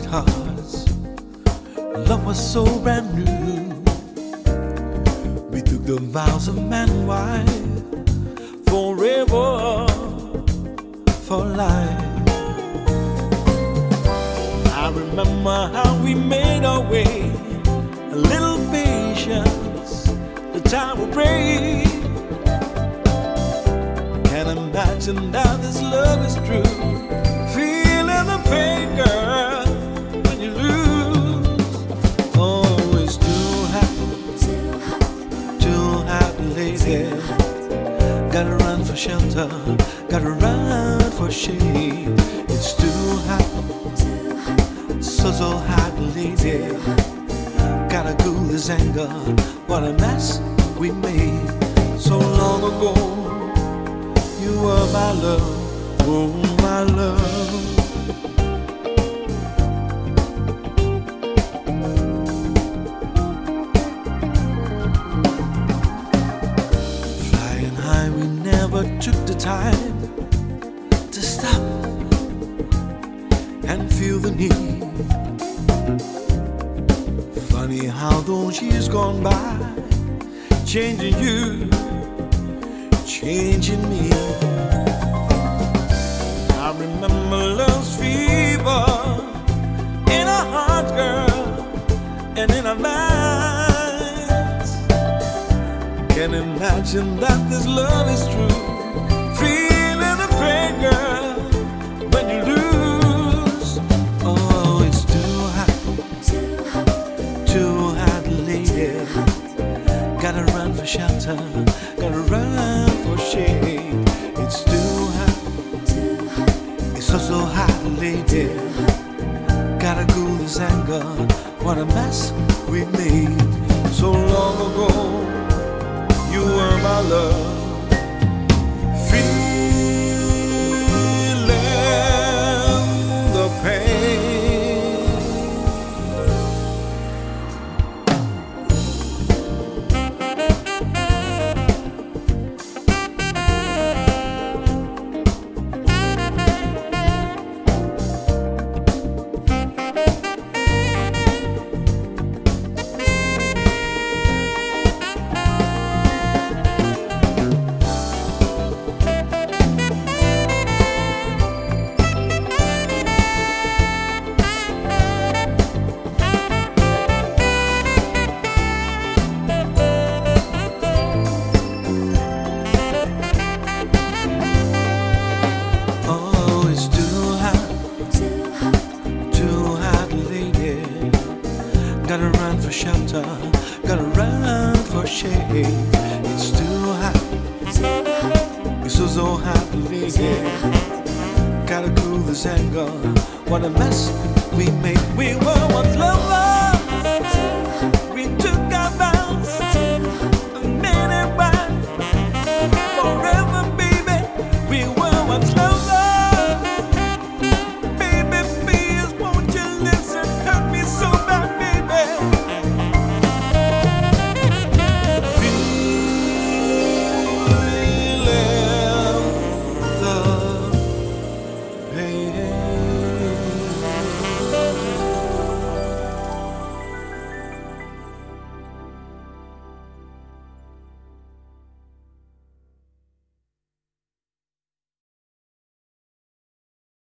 sweethearts. Love was so brand new. We took the vows of man and wife, forever, for life. I remember how we made our way, a little patience, the time would break. Can't imagine that this love is true. Feeling the pain, girl, when you lose. Oh, it's too hot, lady. Gotta run for shelter, gotta run for shade. It's too hot, so hot, lady. Gotta cool this anger. What a mess we made so long ago. You were my love, oh my love. Flying high, we never took the time to stop and feel the need. Funny how those years gone by, changing you, changing me. I remember love's fever in our hearts, girl, and in our minds. Can't imagine that this love is true. Feeling the pain, girl, when you lose. Oh, it's too hot, lady. Gotta run for shelter, gotta run for shade. It's too hot, it's so hot, lady. Gotta cool this anger. What a mess we made so long ago. You were my love. Feeling the pain. Gotta run for shelter, gotta run for shade. It's too hot, it's so hot, lady. Gotta cool this anger. What a mess we made. We were once lovers.